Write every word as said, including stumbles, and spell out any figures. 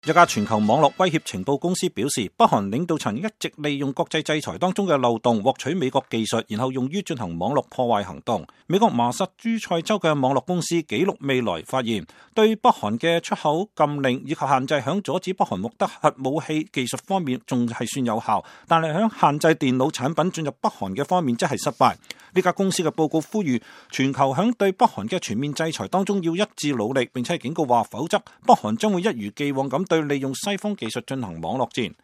一家全球網絡威脅情報公司表示，北韓領導層一直利用國際制裁當中嘅漏洞獲取美國技術，然後用於進行網絡破壞行動。美國麻薩諸塞州嘅網絡公司紀錄未來發現，對北韓嘅出口禁令以及限制響阻止北韓獲得核武器技術方面仲係算有效，但係響限制電腦產品進入北韓嘅方面則係失敗。呢家公司嘅報告呼籲全球響對北韓嘅全面制裁當中要一致努力，並且警告話，否則北韓將會一如既往咁對利用西方技術進行網絡戰。